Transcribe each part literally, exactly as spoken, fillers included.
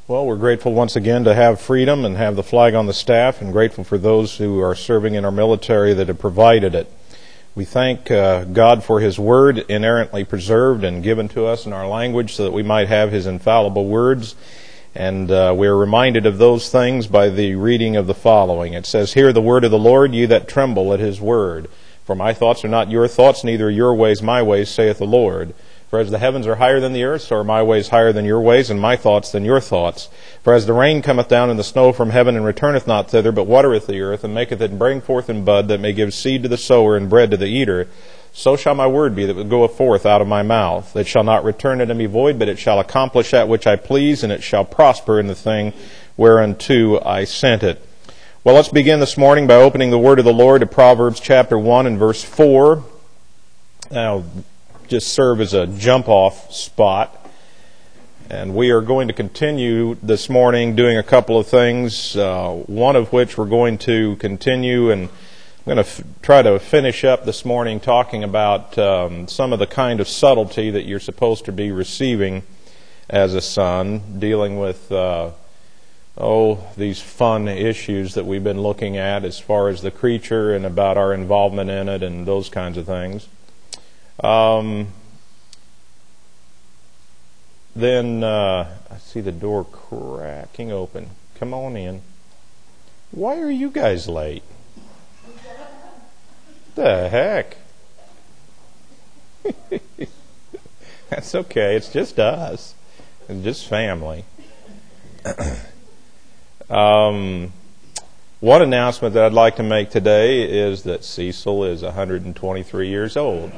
Well, we're grateful once again to have freedom and have the flag on the staff, and grateful for those who are serving in our military that have provided it. We thank uh, God for His Word, inerrantly preserved and given to us in our language so that we might have His infallible words. And uh, we are reminded of those things by the reading of the following. It says, "Hear the word of the Lord, ye that tremble at His word. For my thoughts are not your thoughts, neither are your ways my ways, saith the Lord. For as the heavens are higher than the earth, so are my ways higher than your ways, and my thoughts than your thoughts. For as the rain cometh down and the snow from heaven, and returneth not thither, but watereth the earth, and maketh it bring forth in bud, that may give seed to the sower and bread to the eater, so shall my word be that goeth forth out of my mouth. It shall not return unto me void, but it shall accomplish that which I please, and it shall prosper in the thing whereunto I sent it." Well, let's begin this morning by opening the word of the Lord to Proverbs chapter one and verse four. Now, just serve as a jump-off spot. And we are going to continue this morning doing a couple of things, uh, one of which we're going to continue, and I'm going to f- try to finish up this morning talking about um, some of the kind of subtlety that you're supposed to be receiving as a son, dealing with, uh, oh, these fun issues that we've been looking at as far as the creature and about our involvement in it and those kinds of things. Um, then, uh, I see the door cracking open. Come on in. Why are you guys late? The heck? That's okay. It's just us. It's just family. um, one announcement that I'd like to make today is that Cecil is one hundred twenty-three years old.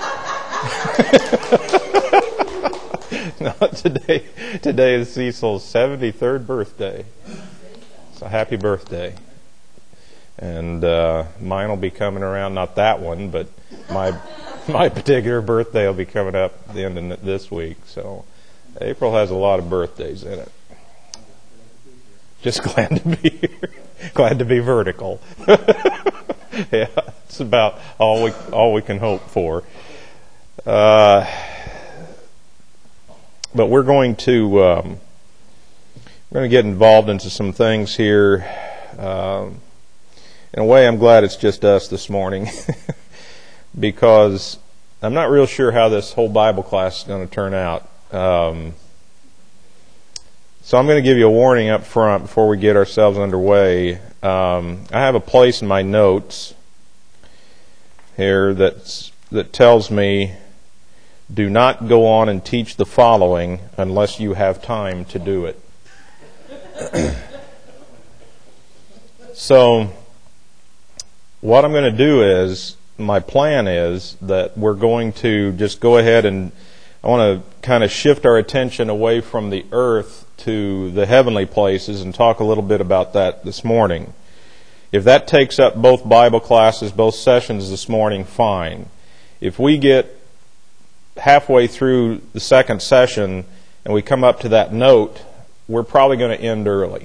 No, today, today is Cecil's seventy-third birthday. So happy birthday. And uh, mine will be coming around, not that one, but my my particular birthday will be coming up at the end of this week. So April has a lot of birthdays in it. Just glad to be here. Glad to be vertical. Yeah, it's about all we all we can hope for. Uh, but we're going to um, we're going to get involved into some things here. Um, in a way, I'm glad it's just us this morning because I'm not real sure how this whole Bible class is going to turn out. Um, so I'm going to give you a warning up front before we get ourselves underway. Um, I have a place in my notes here that's that tells me, do not go on and teach the following unless you have time to do it. So, what I'm going to do is, my plan is that we're going to just go ahead and I want to kind of shift our attention away from the earth to the heavenly places and talk a little bit about that this morning. If that takes up both Bible classes, both sessions this morning, fine. If we get halfway through the second session and we come up to that note, we're probably going to end early.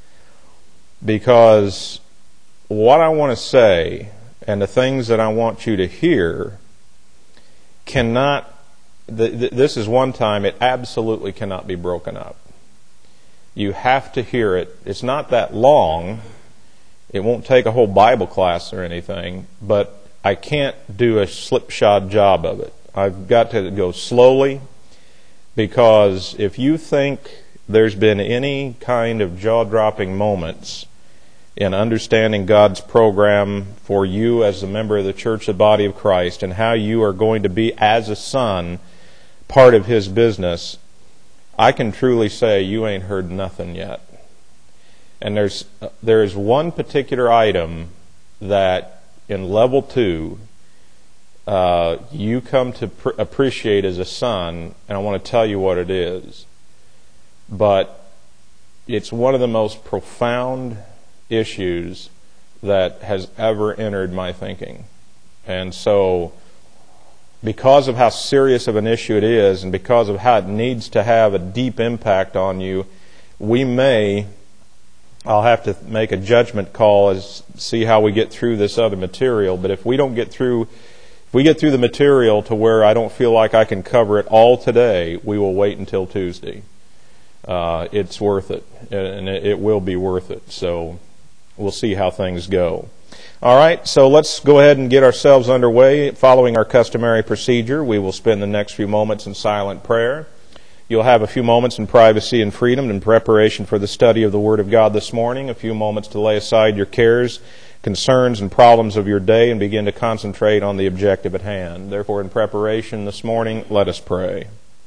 Because what I want to say and the things that I want you to hear cannot, th- th- this is one time it absolutely cannot be broken up. You have to hear it. It's not that long. It won't take a whole Bible class or anything, but I can't do a slipshod job of it. I've got to go slowly, because if you think there's been any kind of jaw-dropping moments in understanding God's program for you as a member of the church, the body of Christ, and how you are going to be, as a son, part of His business, I can truly say you ain't heard nothing yet. And there's there is one particular item that in level two uh, you come to pr- appreciate as a son, and I want to tell you what it is. But it's one of the most profound issues that has ever entered my thinking. And so, because of how serious of an issue it is, and because of how it needs to have a deep impact on you, we may, I'll have to make a judgment call as see how we get through this other material. But if we don't get through, if we get through the material to where I don't feel like I can cover it all today, we will wait until Tuesday. uh, it's worth it, and it, it will be worth it. So we'll see how things go. All right, so let's go ahead and get ourselves underway. Following our customary procedure, we will spend the next few moments in silent prayer. You'll have a few moments in privacy and freedom in preparation for the study of the Word of God this morning, a few moments to lay aside your cares, concerns, and problems of your day and begin to concentrate on the objective at hand. Therefore, in preparation this morning, let us pray.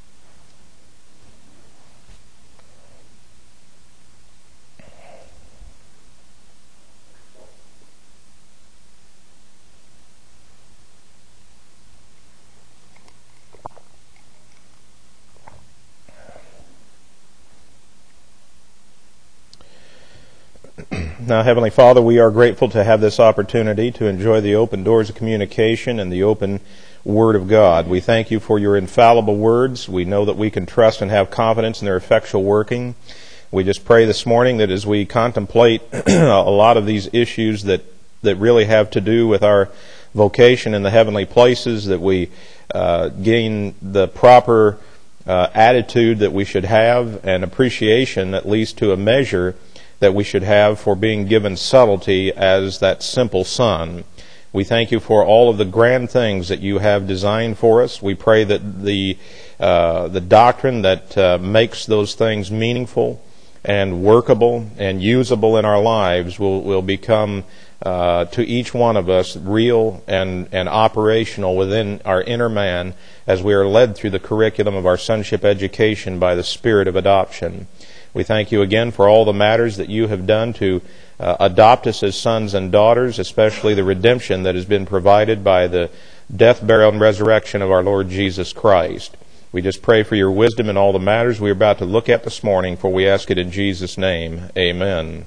Now, Heavenly Father, we are grateful to have this opportunity to enjoy the open doors of communication and the open Word of God. We thank you for your infallible words. We know that we can trust and have confidence in their effectual working. We just pray this morning that as we contemplate a lot of these issues that, that really have to do with our vocation in the heavenly places, that we uh, gain the proper uh, attitude that we should have and appreciation, at least to a measure, that we should have for being given subtlety as that simple son. We thank you for all of the grand things that you have designed for us. We pray that the uh, the doctrine that uh, makes those things meaningful and workable and usable in our lives will, will become uh, to each one of us real and, and operational within our inner man as we are led through the curriculum of our sonship education by the Spirit of adoption. We thank you again for all the matters that you have done to uh, adopt us as sons and daughters, especially the redemption that has been provided by the death, burial, and resurrection of our Lord Jesus Christ. We just pray for your wisdom in all the matters we are about to look at this morning, for we ask it in Jesus' name. Amen.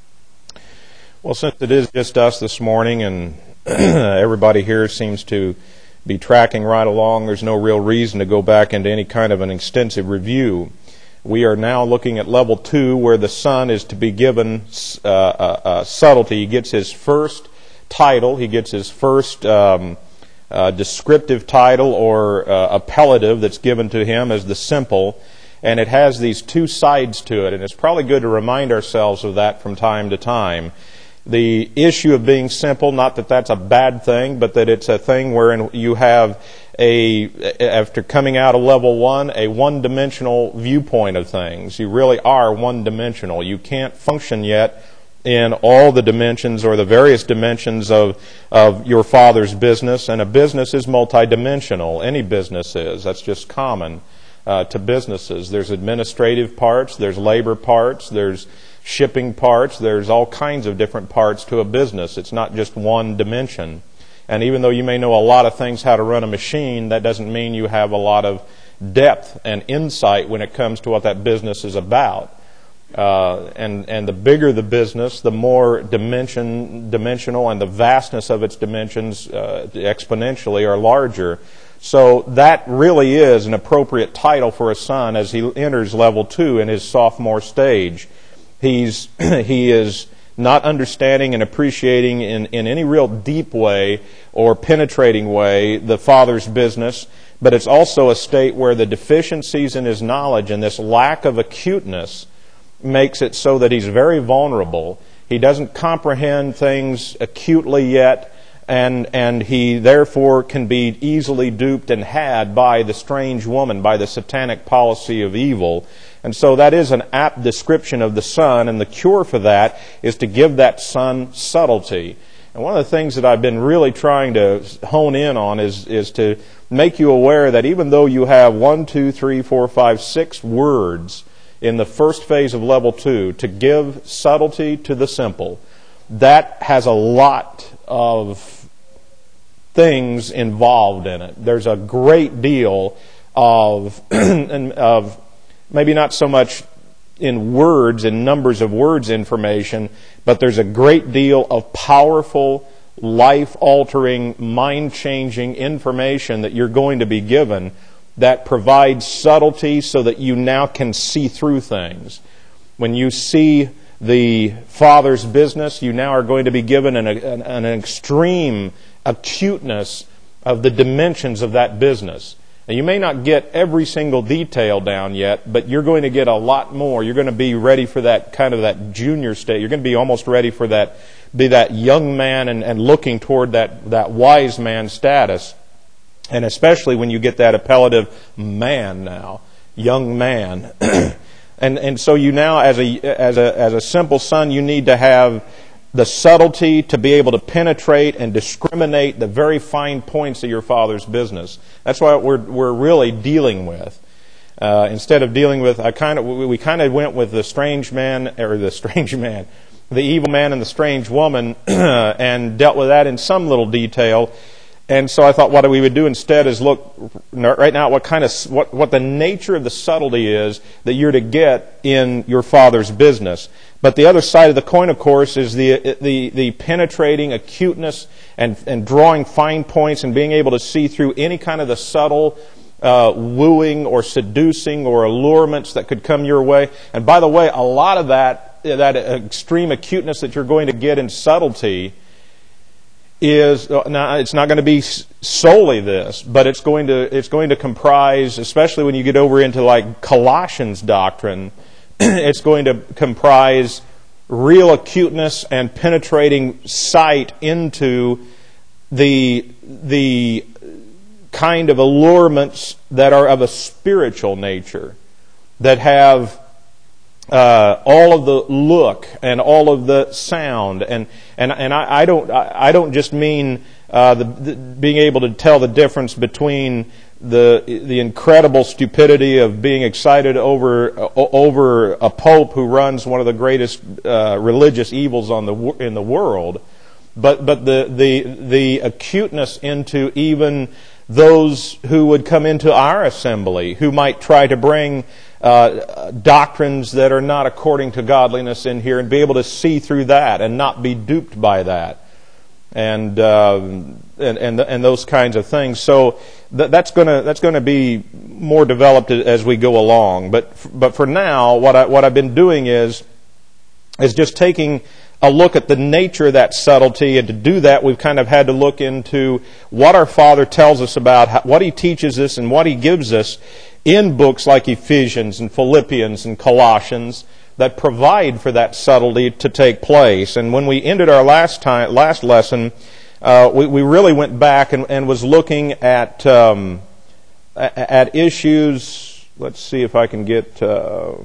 Well, since it is just us this morning and everybody here seems to be tracking right along, there's no real reason to go back into any kind of an extensive review. We are now looking at level two, where the son is to be given uh, uh, uh, subtlety. He gets his first title. He gets his first um, uh, descriptive title or uh, appellative that's given to him as the simple. And it has these two sides to it. And it's probably good to remind ourselves of that from time to time. The issue of being simple, not that that's a bad thing, but that it's a thing wherein you have a, after coming out of level one, a one-dimensional viewpoint of things. You really are one-dimensional. You can't function yet in all the dimensions or the various dimensions of, of your Father's business. And a business is multidimensional. Any business is. That's just common uh, to businesses. There's administrative parts, there's labor parts, there's shipping parts, there's all kinds of different parts to a business. It's not just one dimension. And even though you may know a lot of things how to run a machine, that doesn't mean you have a lot of depth and insight when it comes to what that business is about. Uh, and, and the bigger the business, the more dimension, dimensional and the vastness of its dimensions uh, exponentially are larger. So that really is an appropriate title for a son as he enters level two in his sophomore stage. He's he is not understanding and appreciating in, in any real deep way or penetrating way the Father's business, but it's also a state where the deficiencies in his knowledge and this lack of acuteness makes it so that he's very vulnerable. He doesn't comprehend things acutely yet, and and he therefore can be easily duped and had by the strange woman, by the satanic policy of evil. And so that is an apt description of the son, and the cure for that is to give that son subtlety. And one of the things that I've been really trying to hone in on is, is to make you aware that even though you have one, two, three, four, five, six words in the first phase of level two to give subtlety to the simple, that has a lot of things involved in it. There's a great deal of of maybe not so much in words, in numbers of words information, but there's a great deal of powerful, life-altering, mind-changing information that you're going to be given that provides subtlety so that you now can see through things. When you see the Father's business, you now are going to be given an, an, an extreme acuteness of the dimensions of that business. Now, you may not get every single detail down yet, but you're going to get a lot more. You're going to be ready for that kind of that junior state. You're going to be almost ready for that, be that young man and, and looking toward that, that wise man status. And especially when you get that appellative man now, young man. and and so you now, as a as a as a simple son, you need to have the subtlety to be able to penetrate and discriminate the very fine points of your Father's business. That's what we're we're really dealing with. Uh, instead of dealing with, I kind of we, we kind of went with the strange man or the strange man, the evil man and the strange woman, and dealt with that in some little detail. And so I thought what we would do instead is look right now at what kind of what what the nature of the subtlety is that you're to get in your Father's business. But the other side of the coin, of course, is the the the penetrating acuteness and and drawing fine points and being able to see through any kind of the subtle uh, wooing or seducing or allurements that could come your way. And by the way, a lot of that that extreme acuteness that you're going to get in subtlety is now it's not going to be solely this, but it's going to it's going to comprise, especially when you get over into like Colossians doctrine, it's going to comprise real acuteness and penetrating sight into the the kind of allurements that are of a spiritual nature, that have Uh, all of the look and all of the sound, and and and I, I don't I don't just mean uh, the, the being able to tell the difference between the the incredible stupidity of being excited over uh, over a pope who runs one of the greatest uh, religious evils on the in the world, but but the the the acuteness into even those who would come into our assembly who might try to bring Uh, doctrines that are not according to godliness in here, and be able to see through that and not be duped by that, and uh, and, and and those kinds of things. So th- that's gonna that's gonna be more developed as we go along. But but for now, what I what I've been doing is is just taking a look at the nature of that subtlety, and to do that, we've kind of had to look into what our Father tells us about, how, what He teaches us, and what He gives us in books like Ephesians and Philippians and Colossians that provide for that subtlety to take place. And when we ended our last time, last lesson, uh, we, we really went back and, and was looking at um, at issues. Let's see if I can get. Uh,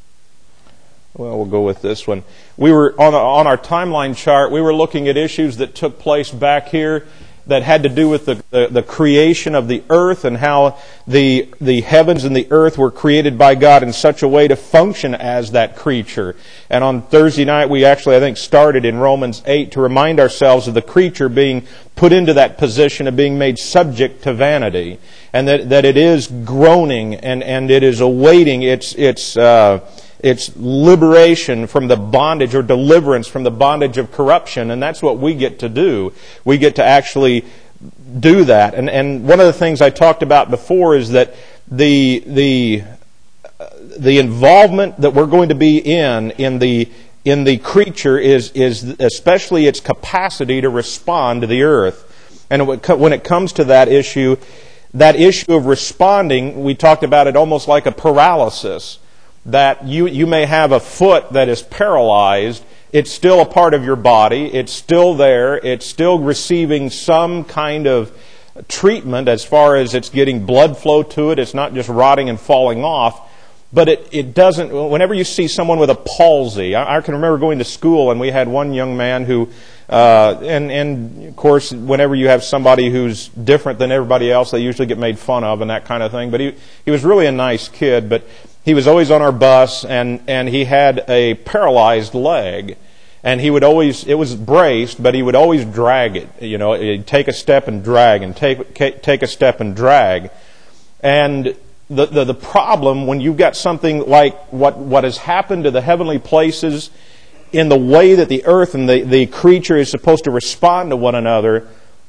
well, we'll go with this one. We were on on our timeline chart. We were looking at issues that took place back here that had to do with the, the, the creation of the earth, and how the the heavens and the earth were created by God in such a way to function as that creature. And on Thursday night, we actually, I think, started in Romans eight to remind ourselves of the creature being put into that position of being made subject to vanity, and that, that it is groaning and, and it is awaiting its its uh, its liberation from the bondage, or deliverance from the bondage of corruption. And that's what we get to do. We get to actually do that. And and one of the things I talked about before is that the the the involvement that we're going to be in in the in the creature is is especially its capacity to respond to the earth. And when it comes to that issue, that issue of responding, we talked about it almost like a paralysis. That you you may have a foot that is paralyzed. It's still a part of your body. It's still there. It's still receiving some kind of treatment as far as it's getting blood flow to it. It's not just rotting and falling off. But it, it doesn't, whenever you see someone with a palsy, I, I can remember going to school and we had one young man who, uh, and, and of course, whenever you have somebody who's different than everybody else, they usually get made fun of and that kind of thing. But he, he was really a nice kid, but he was always on our bus, and, and he had a paralyzed leg. And he would always, it was braced, but he would always drag it. You know, he'd take a step and drag, and take take a step and drag. And the, the, the problem when you've got something like what, what has happened to the heavenly places in the way that the earth and the, the creature is supposed to respond to one another,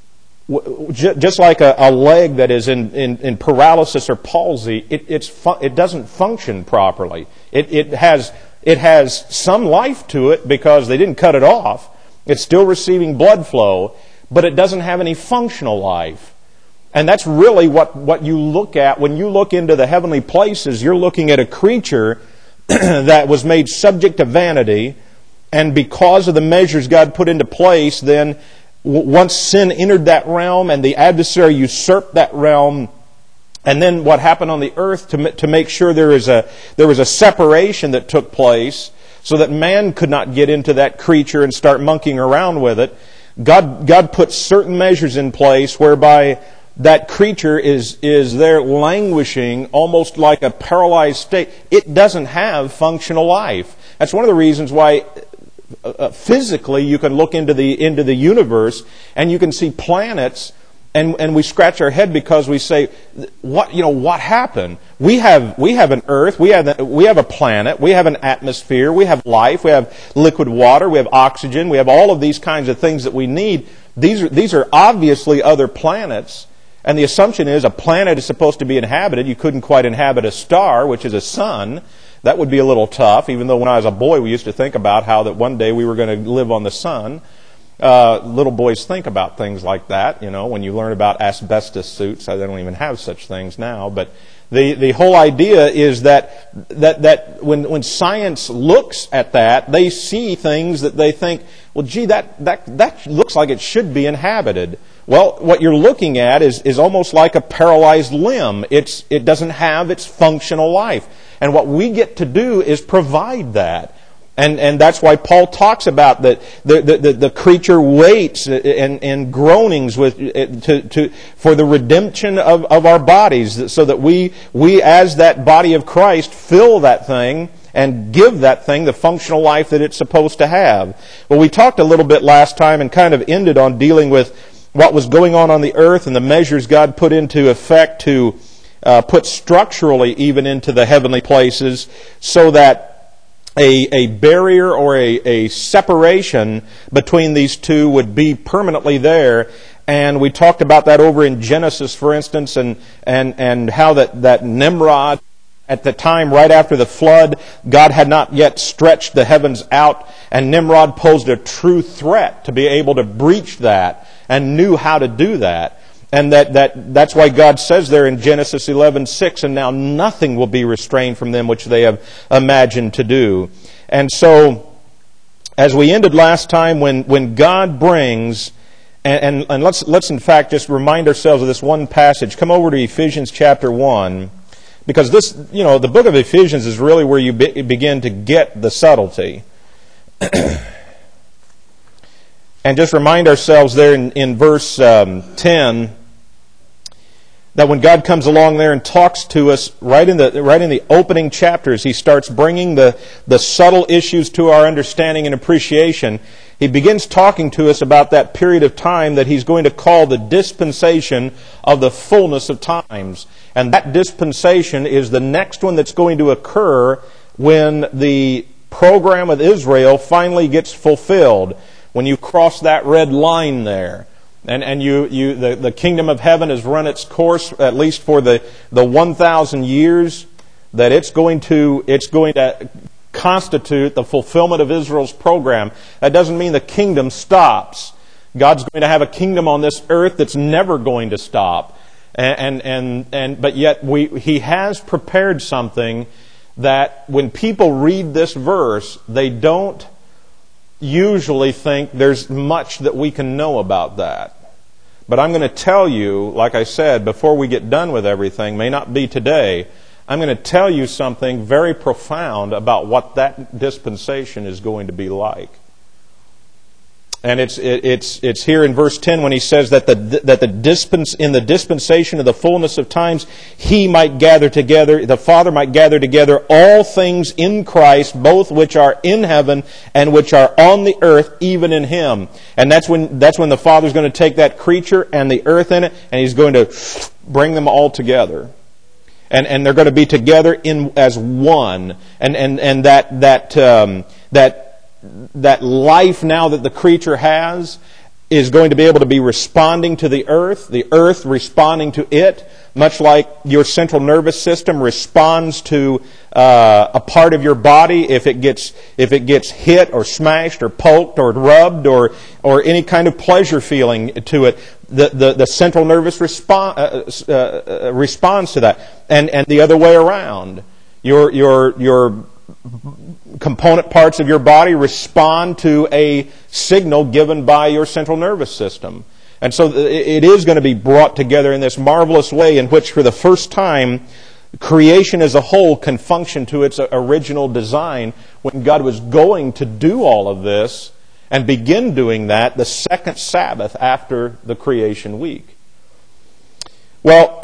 just like a, a leg that is in, in, in paralysis or palsy, it, it's fu- it doesn't function properly. It, it has it has some life to it because they didn't cut it off. It's still receiving blood flow, but it doesn't have any functional life. And that's really what, what you look at. When you look into the heavenly places, you're looking at a creature that was made subject to vanity, and because of the measures God put into place, then once sin entered that realm and the adversary usurped that realm, and then what happened on the earth to to make sure there is a there was a separation that took place so that man could not get into that creature and start monkeying around with it. God God put certain measures in place whereby that creature is is there languishing almost like a paralyzed state. It doesn't have functional life. That's one of the reasons why uh, physically you can look into the into the universe and you can see planets, and and we scratch our head because we say, what you know what happened? We have we have an Earth, we have we have a planet, we have an atmosphere, we have life, we have liquid water, we have oxygen, we have all of these kinds of things that we need. These are these are obviously other planets. And the assumption is a planet is supposed to be inhabited. You couldn't quite inhabit a star, which is a sun. That would be a little tough, even though when I was a boy we used to think about how that one day we were going to live on the sun. Uh, little boys think about things like that, you know, when you learn about asbestos suits. They don't even have such things now. But the, the whole idea is that that, that when, when science looks at that, they see things that they think, well, gee, that, that, that looks like it should be inhabited. Well, what you're looking at is, is almost like a paralyzed limb. It's, it doesn't have its functional life. And what we get to do is provide that. And, and that's why Paul talks about that the, the, the, the creature waits and, and groanings with, to, to, for the redemption of, of our bodies, so that we, we as that body of Christ fill that thing and give that thing the functional life that it's supposed to have. Well, we talked a little bit last time and kind of ended on dealing with what was going on on the earth and the measures God put into effect to uh, put structurally even into the heavenly places, so that a, a barrier or a, a separation between these two would be permanently there. And we talked about that over in Genesis, for instance, and and, and how that, that Nimrod, at the time right after the flood, God had not yet stretched the heavens out, and Nimrod posed a true threat to be able to breach that, and knew how to do that. And that, that that's why God says there in Genesis eleven six, and now nothing will be restrained from them which they have imagined to do. And so, as we ended last time, when, when God brings, and, and, and let's, let's in fact just remind ourselves of this one passage. Come over to Ephesians chapter one, because this, you know, the book of Ephesians is really where you be, begin to get the subtlety. And just remind ourselves there in, in verse um, ten, that when God comes along there and talks to us right in the right in the opening chapters, He starts bringing the, the subtle issues to our understanding and appreciation. He begins talking to us about that period of time that He's going to call the dispensation of the fullness of times. And that dispensation is the next one that's going to occur when the program of Israel finally gets fulfilled. When you cross that red line there, and, and you, you the, the kingdom of heaven has run its course, at least for the, the one thousand years, that it's going to it's going to constitute the fulfillment of Israel's program. That doesn't mean the kingdom stops. God's going to have a kingdom on this earth that's never going to stop. And and and, and but yet we He has prepared something that when people read this verse, they don't usually think there's much that we can know about that. But I'm going to tell you, like I said, before we get done with everything, may not be today, I'm going to tell you something very profound about what that dispensation is going to be like. And it's it, it's it's here in verse ten when he says that the that the dispense in the dispensation of the fullness of times He might gather together, the Father might gather together all things in Christ, both which are in heaven and which are on the earth, even in Him. And that's when that's when the Father's going to take that creature and the earth in it, and He's going to bring them all together. And and they're going to be together in as one. And and and that that um, that. that life now that the creature has is going to be able to be responding to the earth, the earth responding to it, much like your central nervous system responds to uh, a part of your body if it gets if it gets hit or smashed or poked or rubbed or or any kind of pleasure feeling to it, the the, the central nervous respon- uh, uh, uh, responds to that, and and the other way around. Your your your component parts of your body respond to a signal given by your central nervous system. And so it is going to be brought together in this marvelous way in which for the first time creation as a whole can function to its original design when God was going to do all of this and begin doing that the second Sabbath after the creation week. Well,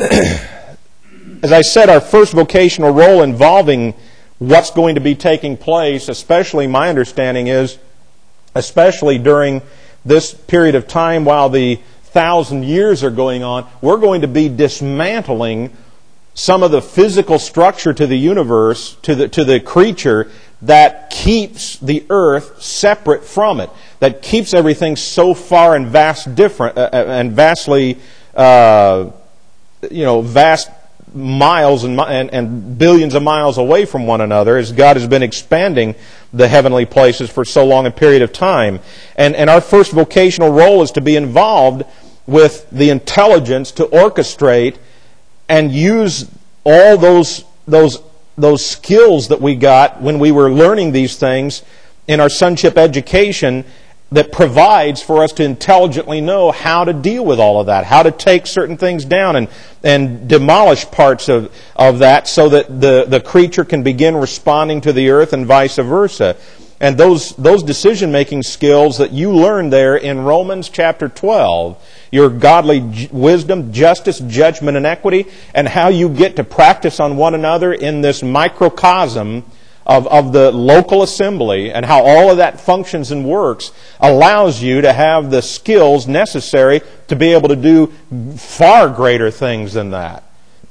as I said, our first vocational role involving what's going to be taking place, especially my understanding is, especially during this period of time while the thousand years are going on, we're going to be dismantling some of the physical structure to the universe, to the to the creature that keeps the earth separate from it, that keeps everything so far and vast different uh, and vastly, uh, you know, vast miles and, and and billions of miles away from one another, as God has been expanding the heavenly places for so long a period of time. And and our first vocational role is to be involved with the intelligence to orchestrate and use all those those those skills that we got when we were learning these things in our sonship education, that provides for us to intelligently know how to deal with all of that, how to take certain things down and, and demolish parts of, of that so that the, the creature can begin responding to the earth and vice versa. And those, those decision-making skills that you learn there in Romans chapter twelve, your godly j- wisdom, justice, judgment, and equity, and how you get to practice on one another in this microcosm Of, of the local assembly, and how all of that functions and works, allows you to have the skills necessary to be able to do far greater things than that.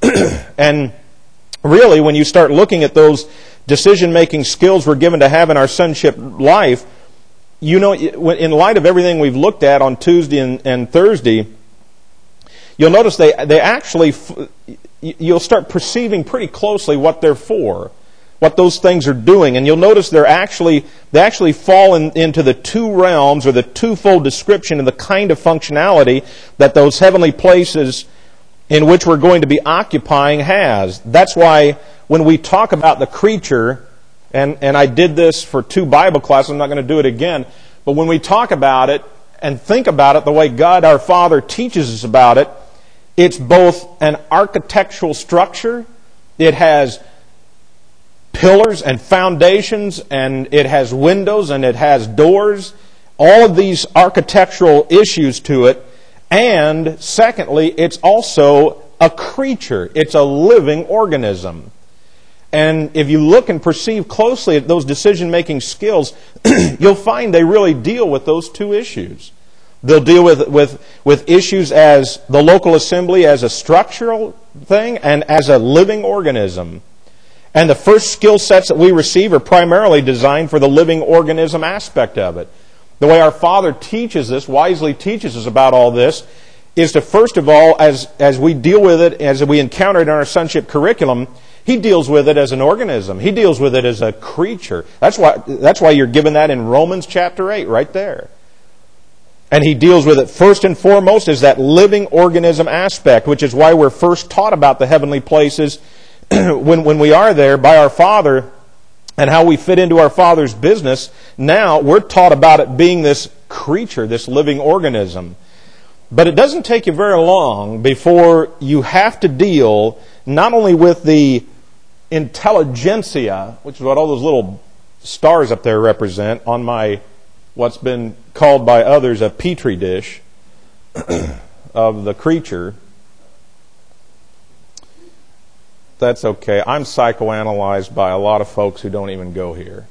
And really, when you start looking at those decision-making skills we're given to have in our sonship life, you know, in light of everything we've looked at on Tuesday and, and Thursday, you'll notice they, they actually, you'll start perceiving pretty closely what they're for, what those things are doing. And you'll notice they're actually they actually fall in, into the two realms, or the twofold description of the kind of functionality that those heavenly places in which we're going to be occupying has. That's why when we talk about the creature, and, and I did this for two Bible classes, I'm not going to do it again, but when we talk about it and think about it the way God our Father teaches us about it, it's both an architectural structure, it has pillars and foundations, and it has windows, and it has doors, all of these architectural issues to it. And secondly, it's also a creature. It's a living organism. And if you look and perceive closely at those decision-making skills, you'll find they really deal with those two issues. They'll deal with, with, with issues as the local assembly as a structural thing and as a living organism. And the first skill sets that we receive are primarily designed for the living organism aspect of it. The way our Father teaches us, wisely teaches us about all this, is to first of all, as, as we deal with it, as we encounter it in our sonship curriculum, He deals with it as an organism. He deals with it as a creature. That's why, that's why you're given that in Romans chapter eight, right there. And He deals with it first and foremost as that living organism aspect, which is why we're first taught about the heavenly places when when we are there by our Father and how we fit into our Father's business. Now we're taught about it being this creature, this living organism. But it doesn't take you very long before you have to deal not only with the intelligentsia, which is what all those little stars up there represent on my, what's been called by others a petri dish of the creature. That's okay. I'm psychoanalyzed by a lot of folks who don't even go here.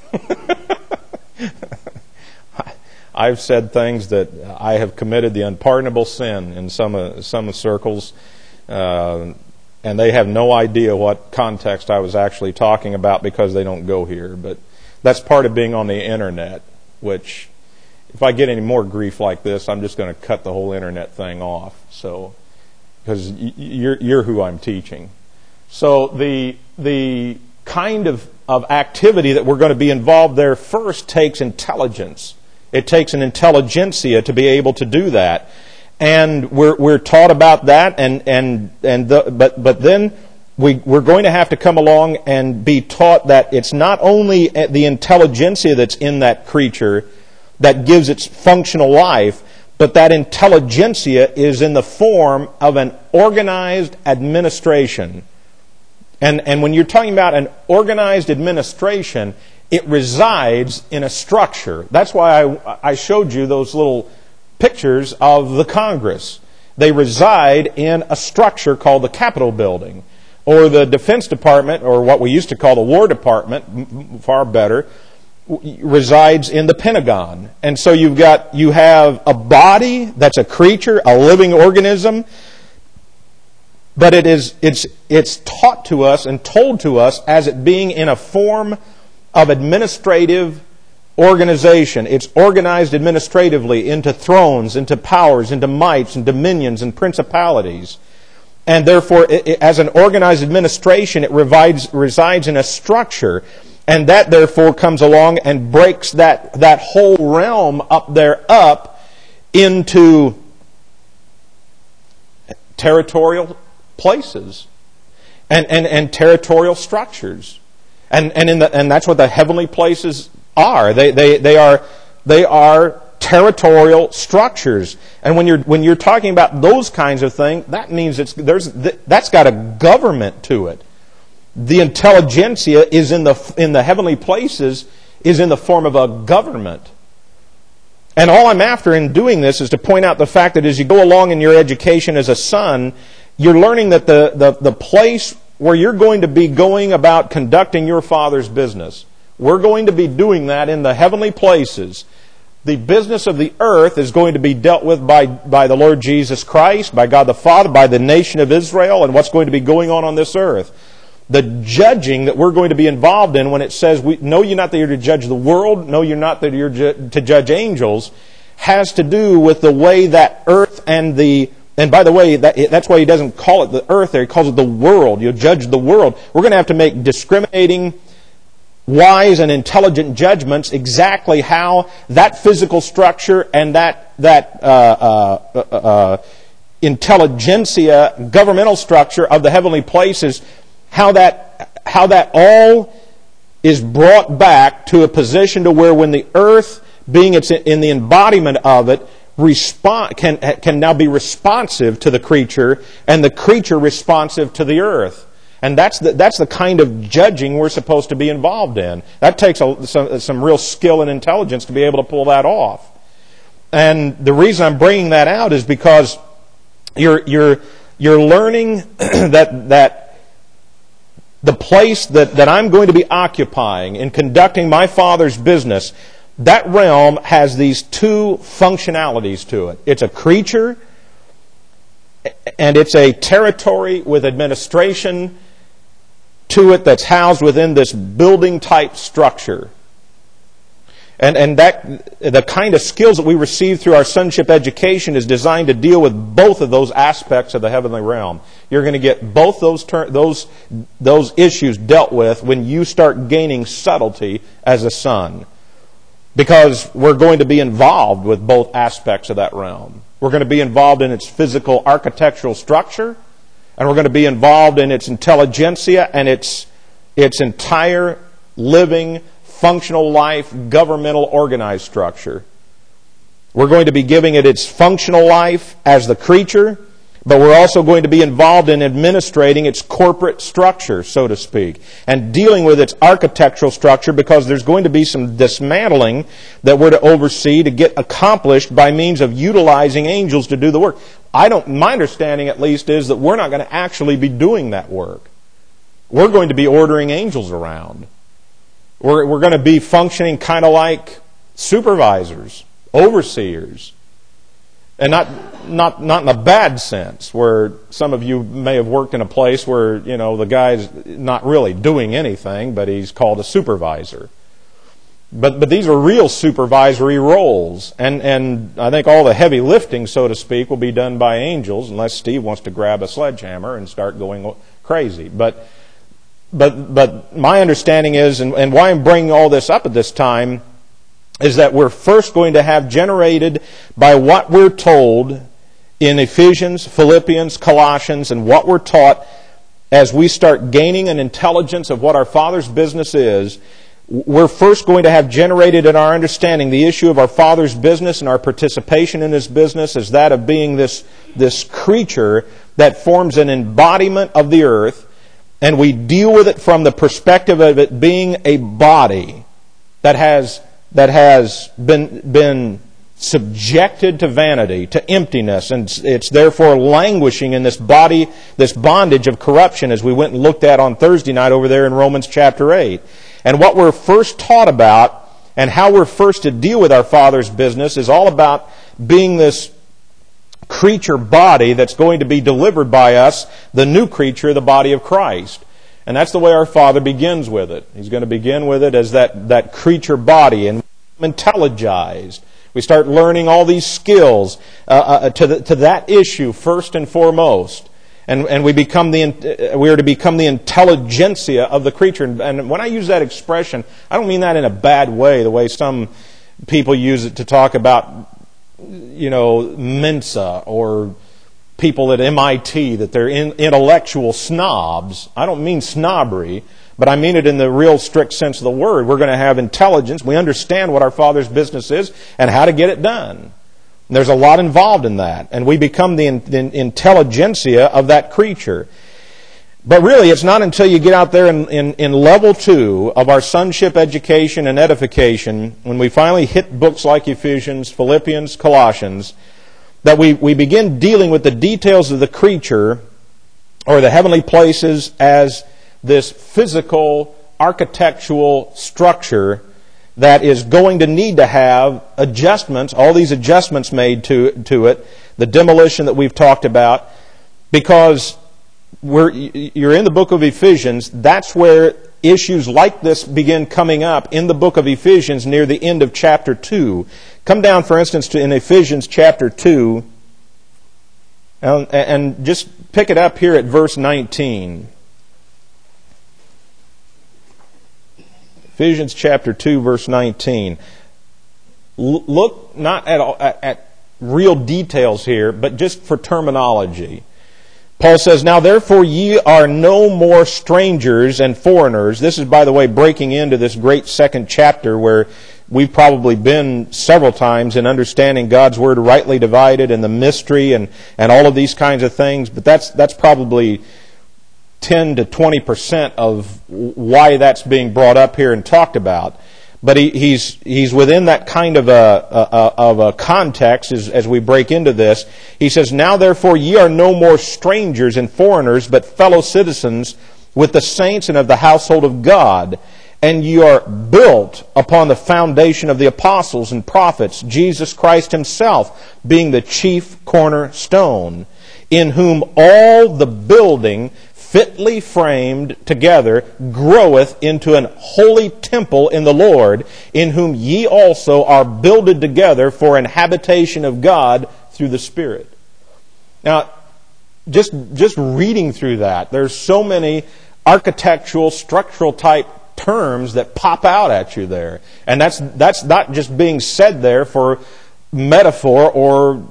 I've said things that I have committed the unpardonable sin in some uh, some circles, uh, and they have no idea what context I was actually talking about because they don't go here. But that's part of being on the internet, which, if I get any more grief like this, I'm just going to cut the whole internet thing off. So because you're, you're who I'm teaching. So the the kind of, of activity that we're going to be involved there first takes intelligence. It takes an intelligentsia to be able to do that. And we're we're taught about that, and and and the, but but then we we're going to have to come along and be taught that it's not only the intelligentsia that's in that creature that gives its functional life, but that intelligentsia is in the form of an organized administration. And and when you're talking about an organized administration, it resides in a structure. That's why I I showed you those little pictures of the Congress. They reside in a structure called the Capitol Building, or the Defense Department, or what we used to call the War Department, far better, resides in the Pentagon. And so you've got you have a body that's a creature, a living organism, but it is it's it's taught to us and told to us as it being in a form of administrative organization. It's organized administratively into thrones, into powers, into mights and dominions and principalities. And therefore, it, it, as an organized administration, it resides, resides in a structure. And that therefore comes along and breaks that, that whole realm up there up into territorial places and, and, and territorial structures. And, and, in the, and that's what the heavenly places are. They they they are they are territorial structures. And when you're when you're talking about those kinds of things, that means it's there's that's got a government to it. The intelligentsia is in the in the heavenly places is in the form of a government. And all I'm after in doing this is to point out the fact that as you go along in your education as a son, you're learning that the the, the place where you're going to be going about conducting your Father's business, we're going to be doing that in the heavenly places. The business of the earth is going to be dealt with by, by the Lord Jesus Christ, by God the Father, by the nation of Israel, and what's going to be going on on this earth. The judging that we're going to be involved in when it says, we, no, you're not that you're to judge the world, no, you're not that you're ju- to judge angels, has to do with the way that earth and the And by the way, that, that's why he doesn't call it the earth there. He calls it the world. You'll judge the world. We're going to have to make discriminating, wise, and intelligent judgments exactly how that physical structure and that that uh, uh, uh, intelligentsia, governmental structure of the heavenly places, how that how that all is brought back to a position to where when the earth, being its in the embodiment of it, Respond, can, can now be responsive to the creature, and the creature responsive to the earth. And that's the, that's the kind of judging we're supposed to be involved in. That takes a, some, some real skill and intelligence to be able to pull that off. And the reason I'm bringing that out is because you're, you're, you're learning that, that the place that, that I'm going to be occupying in conducting my Father's business, that realm has these two functionalities to it. It's a creature, and it's a territory with administration to it that's housed within this building-type structure. And, and that the kind of skills that we receive through our sonship education is designed to deal with both of those aspects of the heavenly realm. You're going to get both those ter- those those issues dealt with when you start gaining subtlety as a son. Because we're going to be involved with both aspects of that realm. We're going to be involved in its physical architectural structure, and we're going to be involved in its intelligentsia and its, its entire living, functional life, governmental organized structure. We're going to be giving it its functional life as the creature, but we're also going to be involved in administrating its corporate structure, so to speak, and dealing with its architectural structure, because there's going to be some dismantling that we're to oversee to get accomplished by means of utilizing angels to do the work. I don't, my understanding at least is that we're not going to actually be doing that work. We're going to be ordering angels around. We're, we're going to be functioning kind of like supervisors, overseers. And not not not in a bad sense, where some of you may have worked in a place where, you know, the guy's not really doing anything, but he's called a supervisor. But but these are real supervisory roles. And, and I think all the heavy lifting, so to speak, will be done by angels, unless Steve wants to grab a sledgehammer and start going crazy. But but but my understanding is, and, and why I'm bringing all this up at this time, is that we're first going to have generated by what we're told in Ephesians, Philippians, Colossians, and what we're taught as we start gaining an intelligence of what our Father's business is. We're first going to have generated in our understanding the issue of our Father's business and our participation in His business as that of being this, this creature that forms an embodiment of the earth, and we deal with it from the perspective of it being a body that has that has been been subjected to vanity, to emptiness, and it's therefore languishing in this body, this bondage of corruption, as we went and looked at on Thursday night over there in Romans chapter eight. And what we're first taught about and how we're first to deal with our Father's business is all about being this creature body that's going to be delivered by us, the new creature, the body of Christ. And that's the way our Father begins with it. He's going to begin with it as that, that creature body and intelligized. We start learning all these skills uh, uh, to, the, to that issue first and foremost. And, and we become the we are to become the intelligentsia of the creature. And when I use that expression, I don't mean that in a bad way, the way some people use it to talk about, you know, Mensa or people at M I T, that they're in, intellectual snobs. I don't mean snobbery, but I mean it in the real strict sense of the word. We're going to have intelligence. We understand what our Father's business is and how to get it done. There's a lot involved in that. And we become the, the intelligentsia of that creature. But really, it's not until you get out there in, in, in level two of our sonship education and edification, when we finally hit books like Ephesians, Philippians, Colossians, that we, we begin dealing with the details of the creature or the heavenly places as this physical, architectural structure that is going to need to have adjustments, all these adjustments made to, to it, the demolition that we've talked about, because we're, you're in the book of Ephesians. That's where issues like this begin coming up in the book of Ephesians near the end of chapter two. Come down, for instance, to in Ephesians chapter two, and, and just pick it up here at verse nineteen. Ephesians chapter two, verse nineteen. L- look not at, all, at, at real details here, but just for terminology. Paul says, "Now therefore ye are no more strangers and foreigners." This is, by the way, breaking into this great second chapter where we've probably been several times in understanding God's Word rightly divided and the mystery and, and all of these kinds of things. But that's that's probably ten to twenty percent of why that's being brought up here and talked about. But he, he's he's within that kind of a, a of a context as, as we break into this. He says, "Now therefore ye are no more strangers and foreigners, but fellow citizens with the saints and of the household of God. And ye are built upon the foundation of the apostles and prophets, Jesus Christ Himself being the chief cornerstone, in whom all the building fitly framed together groweth into an holy temple in the Lord, in whom ye also are builded together for an habitation of God through the Spirit." Now, just, just reading through that, there's so many architectural, structural type terms that pop out at you there. And that's, that's not just being said there for metaphor or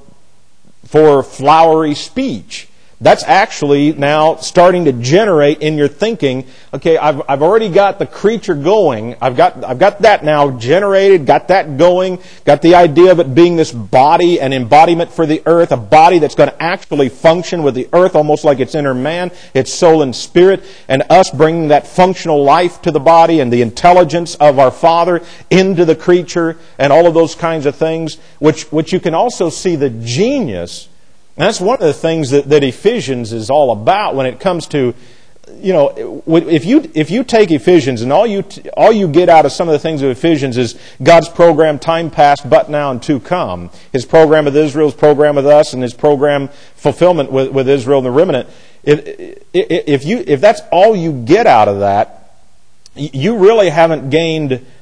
for flowery speech. That's actually now starting to generate in your thinking, okay, I've, I've already got the creature going. I've got, I've got that now generated, got that going, got the idea of it being this body, an embodiment for the earth, a body that's going to actually function with the earth almost like its inner man, its soul and spirit, and us bringing that functional life to the body and the intelligence of our Father into the creature and all of those kinds of things, which, which you can also see the genius. And that's one of the things that, that Ephesians is all about when it comes to, you know, if you if you take Ephesians and all you all you get out of some of the things of Ephesians is God's program, time past, but now and to come. His program with Israel, His program with us, and His program fulfillment with, with Israel and the remnant. If, if you if that's all you get out of that, you really haven't gained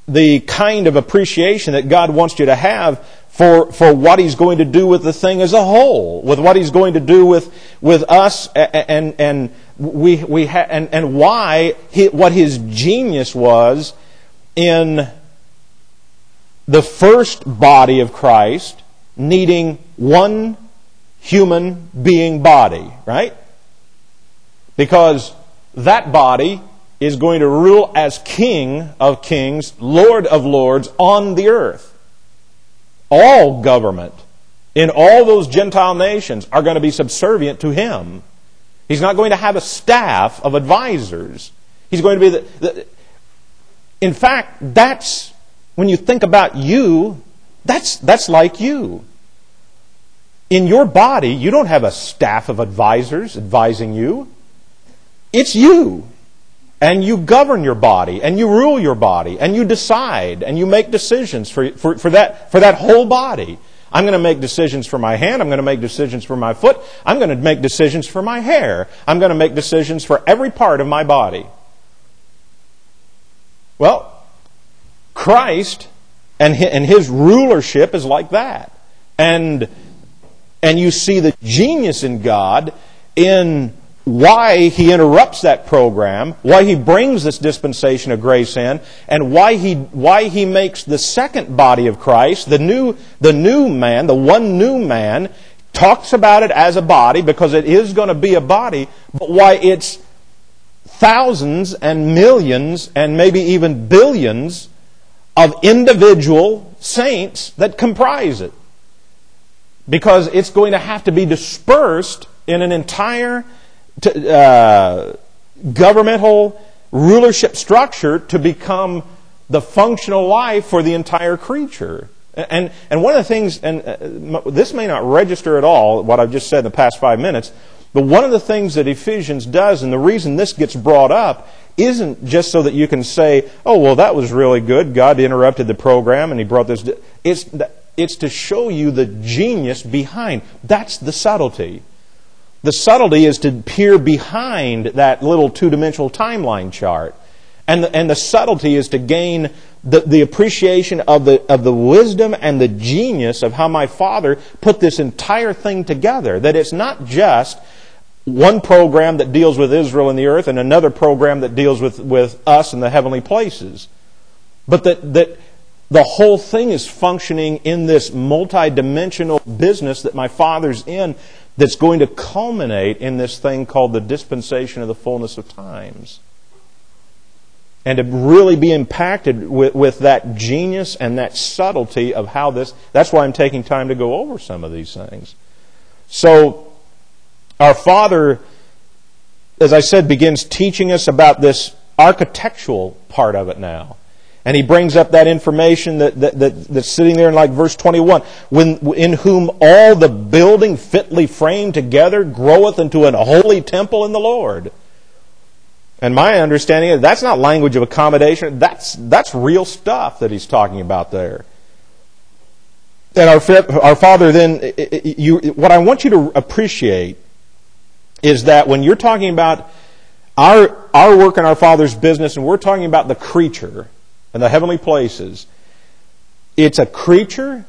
the kind of appreciation that God wants you to have for, for what He's going to do with the thing as a whole, with what He's going to do with, with us, and, and, we, we ha, and, and why, he, what His genius was in the first body of Christ needing one human being body, right? Because that body is going to rule as King of kings, Lord of lords on the earth. All government in all those Gentile nations are going to be subservient to Him. He's not going to have a staff of advisors. He's going to be the... the in fact, that's, when you think about you, that's, that's like you. In your body, you don't have a staff of advisors advising you. It's you. And you govern your body, and you rule your body, and you decide, and you make decisions for, for, for, that, for that whole body. I'm going to make decisions for my hand. I'm going to make decisions for my foot. I'm going to make decisions for my hair. I'm going to make decisions for every part of my body. Well, Christ and his, and His rulership is like that. And, and you see the genius in God in why He interrupts that program, why He brings this dispensation of grace in, and why He why He makes the second body of Christ, the new the new man, the one new man, talks about it as a body because it is going to be a body, but why it's thousands and millions and maybe even billions of individual saints that comprise it. Because it's going to have to be dispersed in an entire To, uh, governmental rulership structure to become the functional life for the entire creature. And, and one of the things, and uh, this may not register at all, what I've just said in the past five minutes, but one of the things that Ephesians does, and the reason this gets brought up, isn't just so that you can say, oh, well, that was really good. God interrupted the program and He brought this. It's, it's to show you the genius behind. That's the subtlety. The subtlety is to peer behind that little two-dimensional timeline chart. And the, and the subtlety is to gain the, the appreciation of the, of the wisdom and the genius of how my Father put this entire thing together. That it's not just one program that deals with Israel and the earth and another program that deals with, with us in the heavenly places. But that, that the whole thing is functioning in this multi-dimensional business that my Father's in, that's going to culminate in this thing called the dispensation of the fullness of times. And to really be impacted with, with that genius and that subtlety of how this... That's why I'm taking time to go over some of these things. So, our Father, as I said, begins teaching us about this architectural part of it now. And He brings up that information that, that, that, that's sitting there in like verse twenty-one. When, in whom all the building fitly framed together groweth into an holy temple in the Lord. And my understanding is that's not language of accommodation. That's, that's real stuff that He's talking about there. And our, our Father then, you, what I want you to appreciate is that when you're talking about our, our work in our Father's business, and we're talking about the creature and the heavenly places, it's a creature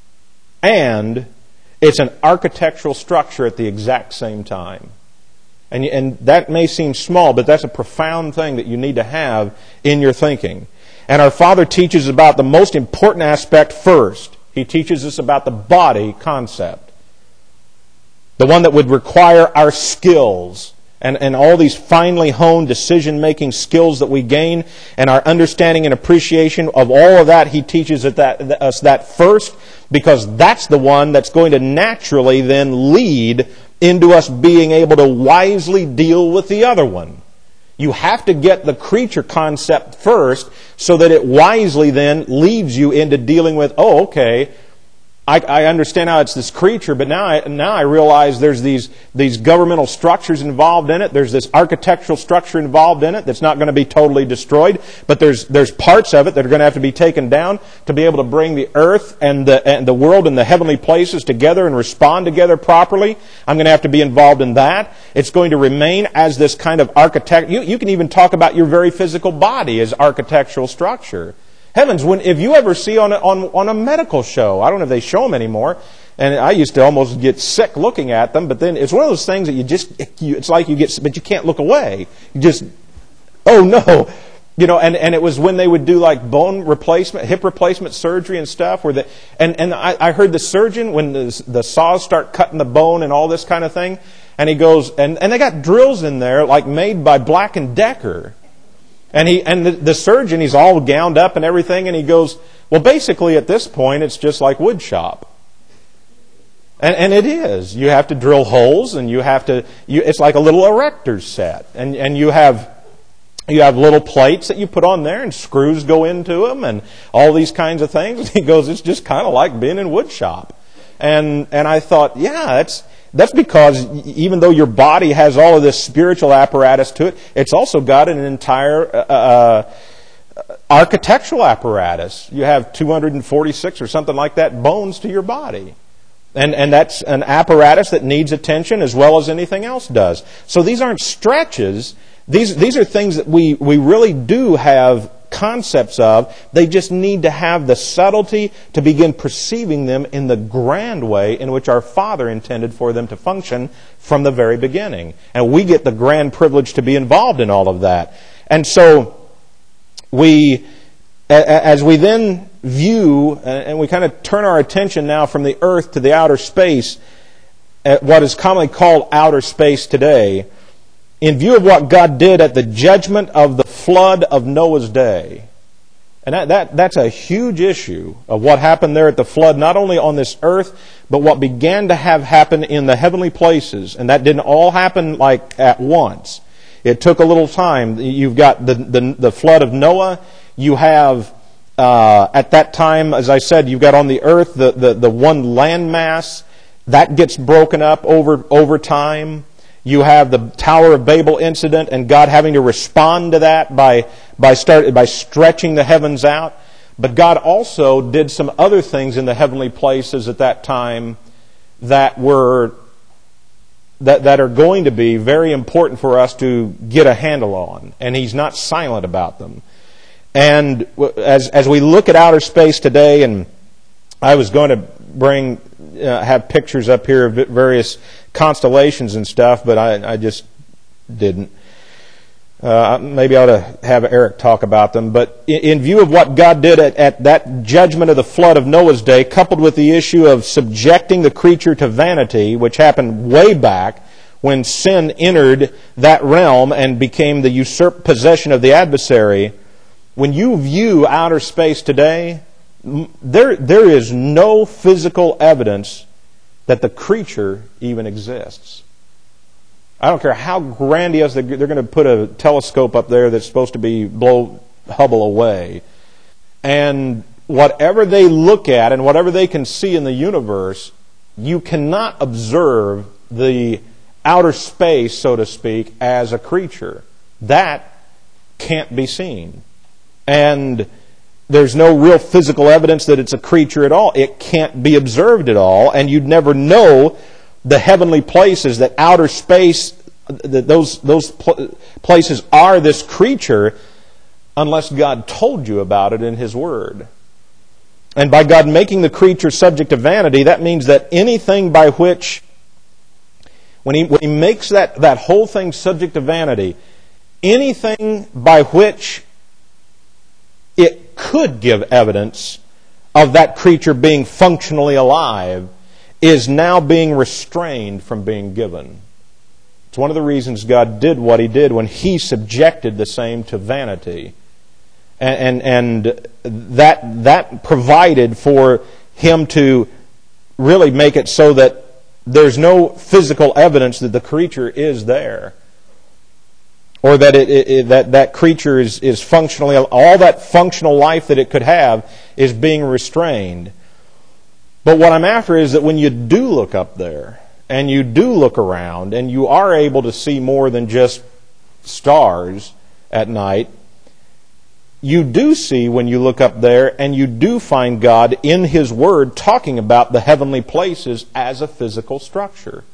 and it's an architectural structure at the exact same time. And, and that may seem small, but that's a profound thing that you need to have in your thinking. And our Father teaches about the most important aspect first. He teaches us about the body concept. The one that would require our skills. And, and all these finely honed decision-making skills that we gain, and our understanding and appreciation of all of that, He teaches it that, us that first, because that's the one that's going to naturally then lead into us being able to wisely deal with the other one. You have to get the creature concept first, so that it wisely then leads you into dealing with, oh, okay, I, I understand how it's this creature, but now I, now I realize there's these, these governmental structures involved in it. There's this architectural structure involved in it that's not going to be totally destroyed, but there's, there's parts of it that are going to have to be taken down to be able to bring the earth and the, and the world and the heavenly places together and respond together properly. I'm going to have to be involved in that. It's going to remain as this kind of architect. You, you can even talk about your very physical body as architectural structure. Heavens, when if you ever see on a, on on a medical show, I don't know if they show them anymore, and I used to almost get sick looking at them. But then it's one of those things that you just you, it's like you get, but you can't look away. You just, oh no, you know. And, and it was when they would do like bone replacement, hip replacement surgery and stuff, where the and and I, I heard the surgeon when the the saws start cutting the bone and all this kind of thing, and he goes and and they got drills in there like made by Black and Decker. And he and the, the surgeon, he's all gowned up and everything, and he goes, well, basically at this point, it's just like wood shop. And, and it is. You have to drill holes, and you have to. You, it's like a little erector's set, and and you have you have little plates that you put on there, and screws go into them, and all these kinds of things. And he goes, it's just kind of like being in wood shop. And and I thought, yeah, that's. That's because even though your body has all of this spiritual apparatus to it, it's also got an entire uh, architectural apparatus. You have two hundred forty-six or something like that bones to your body. And and that's an apparatus that needs attention as well as anything else does. So these aren't stretches. These these are things that we, we really do have concepts of. They just need to have the subtlety to begin perceiving them in the grand way in which our Father intended for them to function from the very beginning. And we get the grand privilege to be involved in all of that. And so we, as we then view, and we kind of turn our attention now from the earth to the outer space, at what is commonly called outer space today, in view of what God did at the judgment of the flood of Noah's day. And that, that that's a huge issue of what happened there at the flood, not only on this earth, but what began to have happen in the heavenly places. And that didn't all happen like at once. It took a little time. You've got the, the, the flood of Noah. You have, uh, at that time, as I said, you've got on the earth the, the, the one landmass. That gets broken up over, over time. You have the Tower of Babel incident and God having to respond to that by by start by stretching the heavens out. But God also did some other things in the heavenly places at that time that were that that are going to be very important for us to get a handle on. And He's not silent about them. And as as we look at outer space today, and I was going to bring uh, have pictures up here of various constellations and stuff, but I, I just didn't. Uh, maybe I ought to have Eric talk about them. But in, in view of what God did at, at that judgment of the flood of Noah's day, coupled with the issue of subjecting the creature to vanity, which happened way back when sin entered that realm and became the usurped possession of the adversary, when you view outer space today, there there is no physical evidence that the creature even exists. I don't care how grandiose they're, they're going to put a telescope up there that's supposed to be blow Hubble away. And whatever they look at and whatever they can see in the universe, you cannot observe the outer space, so to speak, as a creature. That can't be seen. And there's no real physical evidence that it's a creature at all. It can't be observed at all, and you'd never know the heavenly places, that outer space, that those those places are this creature, unless God told you about it in His Word. And by God making the creature subject to vanity, that means that anything by which, when He, when he makes that, that whole thing subject to vanity, anything by which it could give evidence of that creature being functionally alive is now being restrained from being given. It's one of the reasons God did what He did when He subjected the same to vanity. And, and, and that, that provided for Him to really make it so that there's no physical evidence that the creature is there. Or that it, it, that that creature is, is functionally, all that functional life that it could have is being restrained. But what I'm after is that when you do look up there, and you do look around, and you are able to see more than just stars at night, you do see when you look up there, and you do find God in His Word talking about the heavenly places as a physical structure,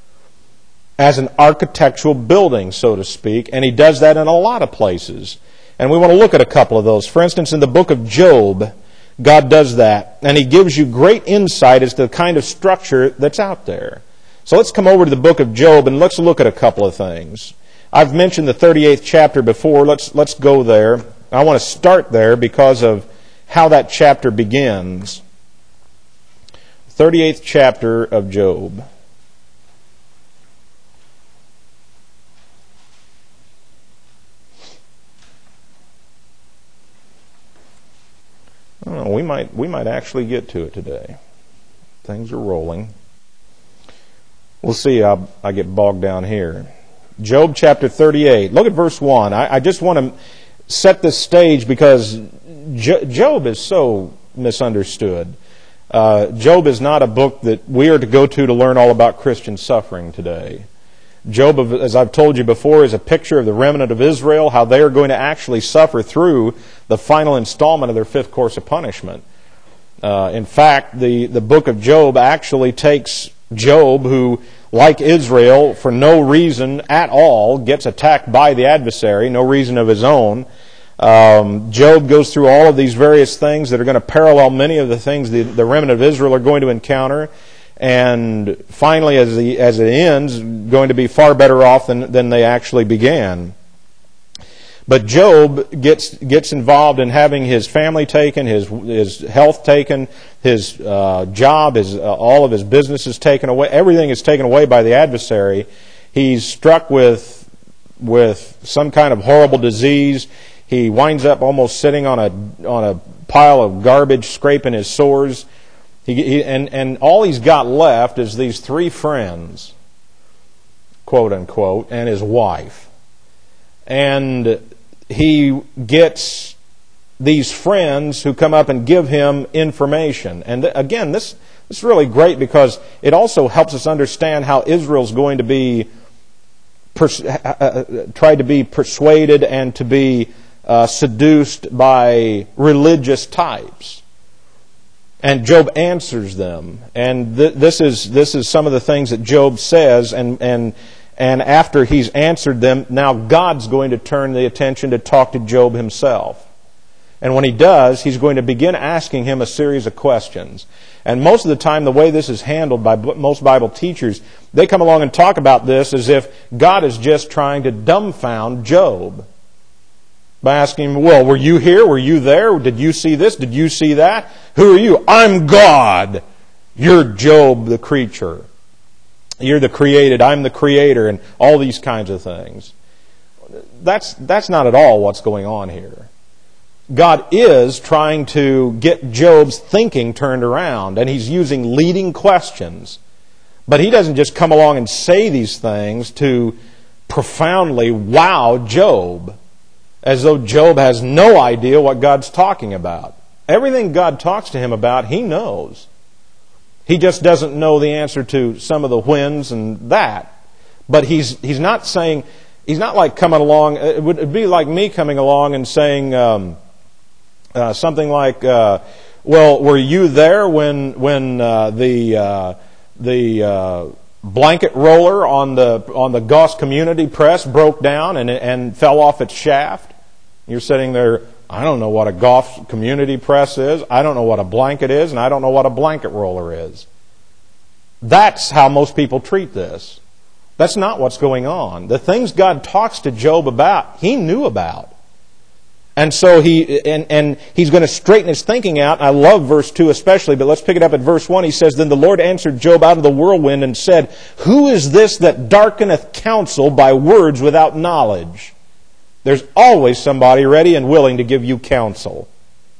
as an architectural building, so to speak, and He does that in a lot of places. And we want to look at a couple of those. For instance, in the book of Job, God does that, and He gives you great insight as to the kind of structure that's out there. So let's come over to the book of Job and let's look at a couple of things. I've mentioned the thirty-eighth chapter before. Let's let's go there. I want to start there because of how that chapter begins. thirty-eighth chapter of Job. Oh, we might we might actually get to it today. Things are rolling. We'll see. I'll, I get bogged down here. Job chapter thirty-eight. Look at verse one. I, I just want to set this stage because Jo- Job is so misunderstood. Uh, Job is not a book that we are to go to to learn all about Christian suffering today. Job, as I've told you before, is a picture of the remnant of Israel, how they are going to actually suffer through the final installment of their fifth course of punishment. Uh, in fact, the, the book of Job actually takes Job, who, like Israel, for no reason at all, gets attacked by the adversary, no reason of his own. Um, Job goes through all of these various things that are going to parallel many of the things the, the remnant of Israel are going to encounter. And finally, as, the, as it ends, going to be far better off than, than they actually began. But Job gets gets involved in having his family taken, his his health taken, his uh, job, his uh, all of his businesses taken away. Everything is taken away by the adversary. He's struck with with some kind of horrible disease. He winds up almost sitting on a on a pile of garbage, scraping his sores. He, he, and, and all he's got left is these three friends, quote unquote, and his wife. And he gets these friends who come up and give him information. And th- again, this, this is really great because it also helps us understand how Israel's going to be pers- uh, tried to be persuaded and to be uh, seduced by religious types. And Job answers them, and th- this is this is some of the things that Job says. And and and after he's answered them, now God's going to turn the attention to talk to Job himself. And when he does, he's going to begin asking him a series of questions. And most of the time, the way this is handled by most Bible teachers, they come along and talk about this as if God is just trying to dumbfound Job by asking him, well, were you here? Were you there? Did you see this? Did you see that? Who are you? I'm God. You're Job, the creature. You're the created. I'm the creator, and all these kinds of things. That's, that's not at all what's going on here. God is trying to get Job's thinking turned around, and He's using leading questions. But He doesn't just come along and say these things to profoundly wow Job, as though Job has no idea what God's talking about. Everything God talks to him about, he knows. He just doesn't know the answer to some of the whens and that. But he's he's not saying, he's not like coming along, it would be like me coming along and saying um, uh, something like, uh, well, were you there when when uh, the uh, the uh, blanket roller on the on the Goss Community Press broke down and and fell off its shaft? You're sitting there, I don't know what a Goff Community Press is, I don't know what a blanket is, and I don't know what a blanket roller is. That's how most people treat this. That's not what's going on. The things God talks to Job about, he knew about. And so he and, and he's going to straighten his thinking out. I love verse two especially, but let's pick it up at verse one. He says, Then the Lord answered Job out of the whirlwind and said, Who is this that darkeneth counsel by words without knowledge? There's always somebody ready and willing to give you counsel.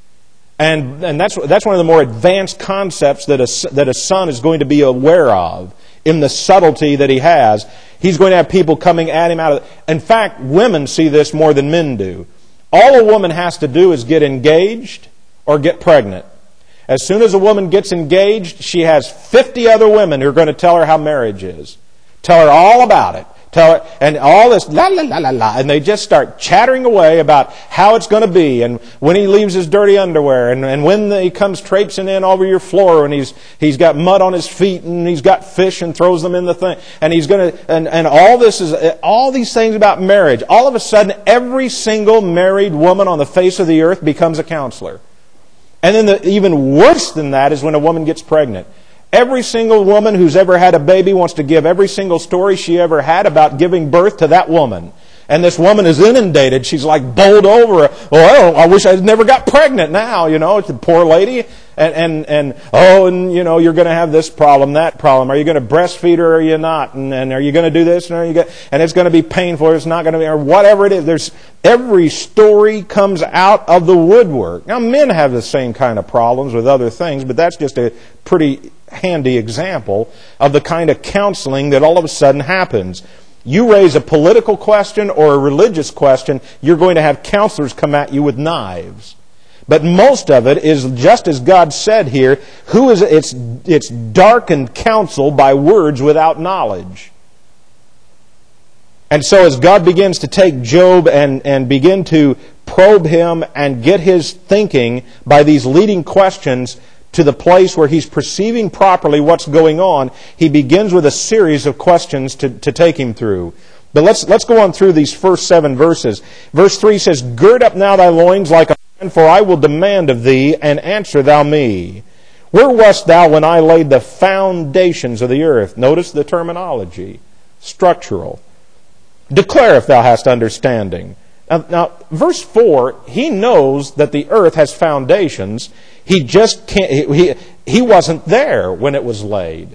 And and that's that's one of the more advanced concepts that a, that a son is going to be aware of in the subtlety that he has. He's going to have people coming at him out of... In fact, women see this more than men do. All a woman has to do is get engaged or get pregnant. As soon as a woman gets engaged, she has fifty other women who are going to tell her how marriage is. Tell her all about it. tell it, and all this la la la la la, and they just start chattering away about how it's going to be, and when he leaves his dirty underwear, and, and when the, he comes traipsing in over your floor, and he's he's got mud on his feet, and he's got fish and throws them in the thing, and he's going to, and and all this is all these things about marriage. All of a sudden, every single married woman on the face of the earth becomes a counselor, and then the, even worse than that is when a woman gets pregnant. Every single woman who's ever had a baby wants to give every single story she ever had about giving birth to that woman. And this woman is inundated. She's like bowled over. Oh, I wish I never got pregnant now, you know. It's a poor lady. And, and, and oh, and, you know, you're going to have this problem, that problem. Are you going to breastfeed her or are you not? And, and are you going to do this? And, are you going, and it's going to be painful or it's not going to be, or whatever it is. There's, every story comes out of the woodwork. Now, men have the same kind of problems with other things, but that's just a pretty handy example of the kind of counseling that all of a sudden happens. You raise a political question or a religious question, you're going to have counselors come at you with knives. But most of it is just as God said here, who is it's it's darkened counsel by words without knowledge. And so as God begins to take Job and, and begin to probe him and get his thinking by these leading questions to the place where he's perceiving properly what's going on, he begins with a series of questions to, to take him through. But let's let's go on through these first seven verses. Verse three says, "Gird up now thy loins like a man, for I will demand of thee, and answer thou me. Where wast thou when I laid the foundations of the earth?" Notice the terminology. Structural. "Declare if thou hast understanding." Now, now, verse four, he knows that the earth has foundations. He just can't, he, he wasn't there when it was laid.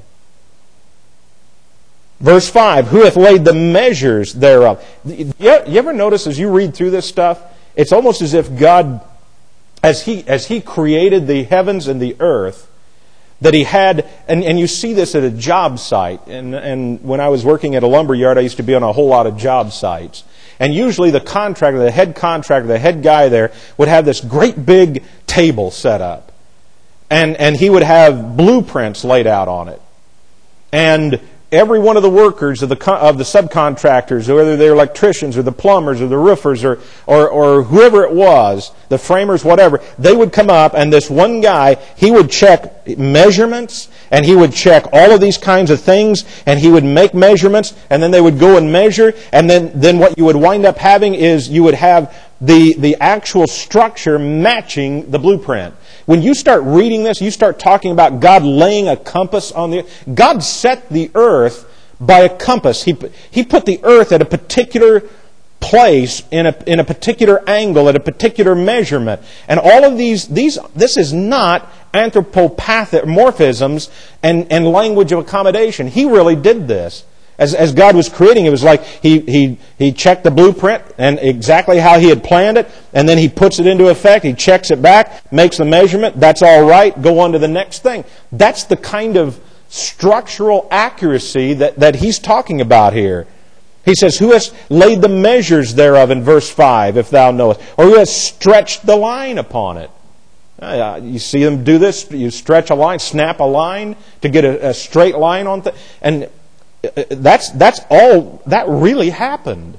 Verse five, "Who hath laid the measures thereof?" You ever notice as you read through this stuff, it's almost as if God, as He, as he created the heavens and the earth, that He had, and, and you see this at a job site, and, and when I was working at a lumber yard, I used to be on a whole lot of job sites. And usually the contractor, the head contractor, the head guy there would have this great big table set up. And, and he would have blueprints laid out on it. And every one of the workers of the of the subcontractors, whether they're electricians or the plumbers or the roofers or, or or whoever it was, the framers, whatever, they would come up, and this one guy, he would check measurements, and he would check all of these kinds of things, and he would make measurements, and then they would go and measure, and then, then what you would wind up having is you would have the, the actual structure matching the blueprint. When you start reading this, you start talking about God laying a compass on the earth. God set the earth by a compass. He, he put the earth at a particular place, in a, in a particular angle, at a particular measurement. And all of these, these this is not anthropomorphisms and, and language of accommodation. He really did this. As, as God was creating, it was like he, he, he checked the blueprint and exactly how He had planned it, and then He puts it into effect. He checks it back, makes the measurement. That's all right. Go on to the next thing. That's the kind of structural accuracy that, that He's talking about here. He says, "Who has laid the measures thereof," in verse five, "if thou knowest? Or who has stretched the line upon it?" Uh, you see them do this. You stretch a line, snap a line to get a, a straight line on things. And That's that's all that really happened.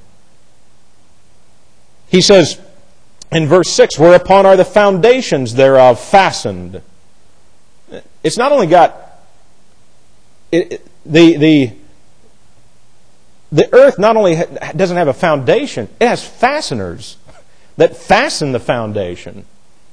He says in verse six, "Whereupon are the foundations thereof fastened?" It's not only got it, it, the the the earth not only ha- doesn't have a foundation, it has fasteners that fasten the foundation.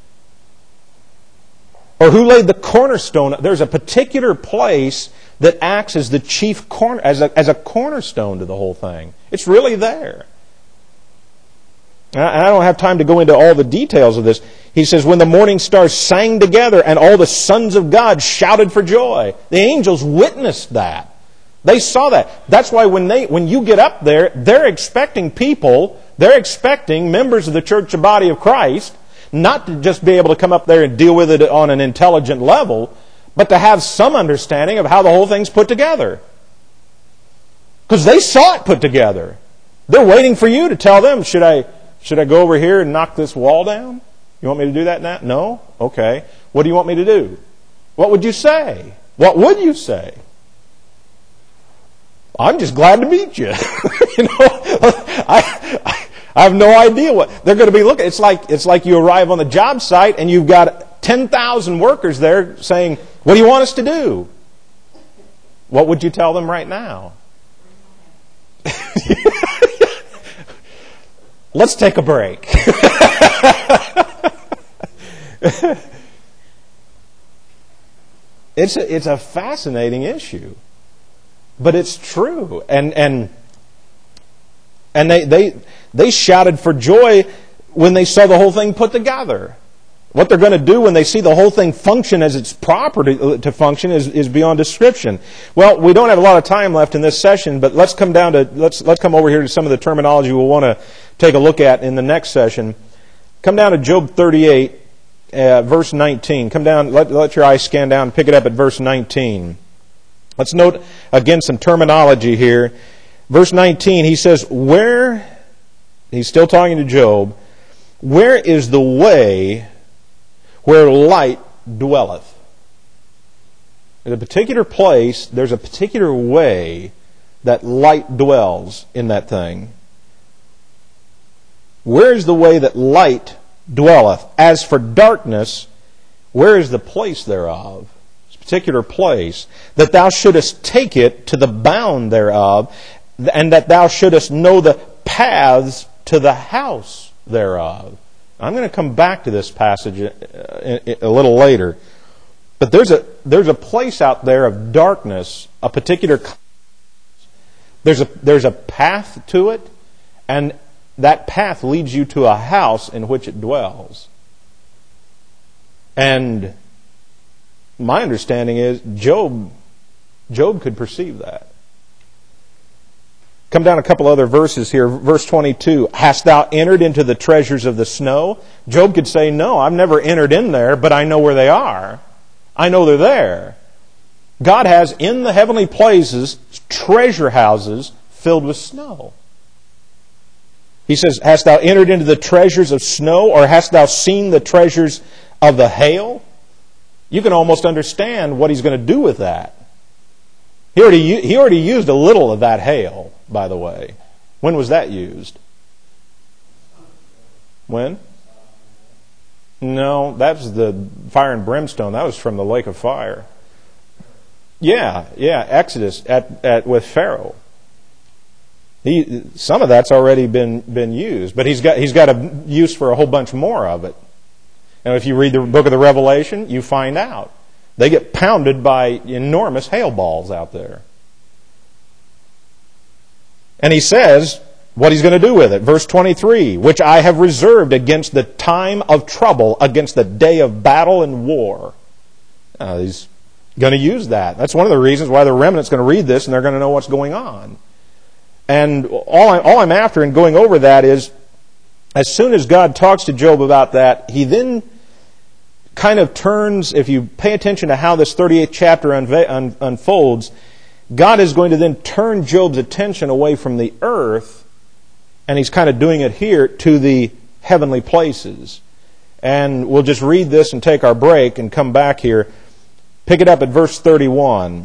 Or who laid the cornerstone? There's a particular place that acts as the chief corner, as a, as a cornerstone to the whole thing. It's really there. And I don't have time to go into all the details of this. He says, "When the morning stars sang together and all the sons of God shouted for joy." The angels witnessed that. They saw that. That's why when they when you get up there, they're expecting people, they're expecting members of the church, the body of Christ, not to just be able to come up there and deal with it on an intelligent level, but to have some understanding of how the whole thing's put together. Because they saw it put together. They're waiting for you to tell them, should I should I go over here and knock this wall down? You want me to do that now? No? Okay. What do you want me to do? What would you say? What would you say? I'm just glad to meet you. you know, I, I have no idea what they're going to be looking. It's like it's like you arrive on the job site and you've got ten thousand workers there saying, "What do you want us to do?" What would you tell them right now? Let's take a break. It's a, it's a fascinating issue, but it's true, and and and they they they shouted for joy when they saw the whole thing put together. What they're going to do when they see the whole thing function as it's proper to, to function is, is beyond description. Well, we don't have a lot of time left in this session, but let's come down to let's let's come over here to some of the terminology we'll want to take a look at in the next session. Come down to Job thirty-eight. Uh, verse nineteen. Come down, let, let your eyes scan down and pick it up at verse nineteen. Let's note again some terminology here. Verse nineteen, he says, where, he's still talking to Job, where is the way where light dwelleth? In a particular place, there's a particular way that light dwells in that thing. Where is the way that light dwelleth? As for darkness, where is the place thereof? This particular place, that thou shouldest take it to the bound thereof, and that thou shouldest know the paths to the house thereof. I'm going to come back to this passage a, a little later. But there's a there's a place out there of darkness, a particular there's a there's a path to it, and that path leads you to a house in which it dwells. And my understanding is Job Job could perceive that. Come down a couple other verses here. Verse twenty-two, hast thou entered into the treasures of the snow? Job could say, no, I've never entered in there, but I know where they are. I know they're there. God has in the heavenly places treasure houses filled with snow. He says, hast thou entered into the treasures of snow, or hast thou seen the treasures of the hail? You can almost understand what he's going to do with that. He already, he already used a little of that hail, by the way. When was that used? When? No, that was the fire and brimstone. That was from the lake of fire. Yeah, yeah, Exodus at, at with Pharaoh. He, some of that's already been been used, but he's got he's got a use for a whole bunch more of it. And if you read the book of the Revelation, you find out they get pounded by enormous hail balls out there. And he says what he's going to do with it. Verse twenty-three, which I have reserved against the time of trouble, against the day of battle and war. Now, he's going to use that. That's one of the reasons why the remnant's going to read this and they're going to know what's going on. And all, I, all I'm after in going over that is, as soon as God talks to Job about that, he then kind of turns, if you pay attention to how this thirty-eighth chapter unve- un- unfolds, God is going to then turn Job's attention away from the earth, and he's kind of doing it here, to the heavenly places. And we'll just read this and take our break and come back here. Pick it up at verse thirty-one.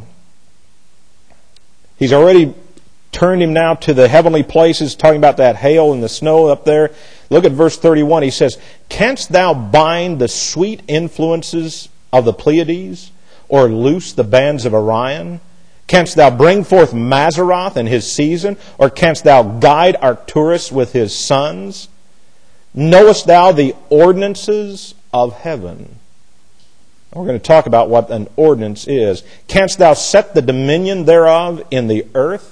He's already turned him now to the heavenly places, talking about that hail and the snow up there. Look at verse thirty-one. He says, canst thou bind the sweet influences of the Pleiades, or loose the bands of Orion? Canst thou bring forth Mazzaroth in his season, or canst thou guide Arcturus with his sons? Knowest thou the ordinances of heaven? We're going to talk about what an ordinance is. Canst thou set the dominion thereof in the earth?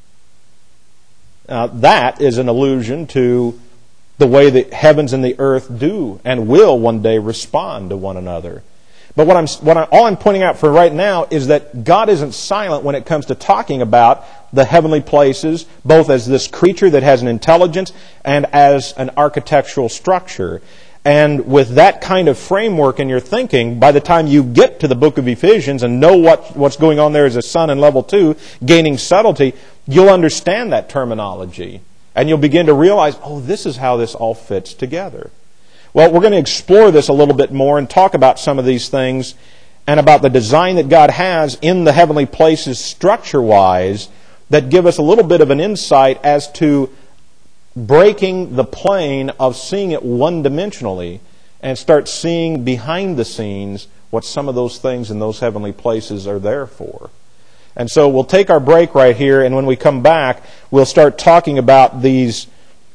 Now, that is an allusion to the way the heavens and the earth do and will one day respond to one another. But what I'm, what I, all I'm pointing out for right now is that God isn't silent when it comes to talking about the heavenly places, both as this creature that has an intelligence and as an architectural structure. And with that kind of framework in your thinking, by the time you get to the book of Ephesians and know what, what's going on there as a son in level two, gaining subtlety, you'll understand that terminology. And you'll begin to realize, oh, this is how this all fits together. Well, we're going to explore this a little bit more and talk about some of these things and about the design that God has in the heavenly places structure-wise that give us a little bit of an insight as to breaking the plane of seeing it one-dimensionally and start seeing behind the scenes what some of those things in those heavenly places are there for. And so we'll take our break right here, and when we come back, we'll start talking about these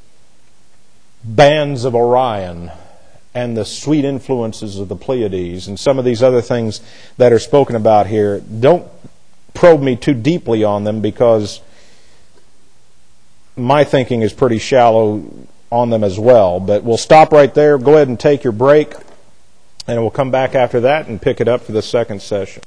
bands of Orion and the sweet influences of the Pleiades and some of these other things that are spoken about here. Don't probe me too deeply on them, because my thinking is pretty shallow on them as well. But we'll stop right there. Go ahead and take your break, and we'll come back after that and pick it up for the second session.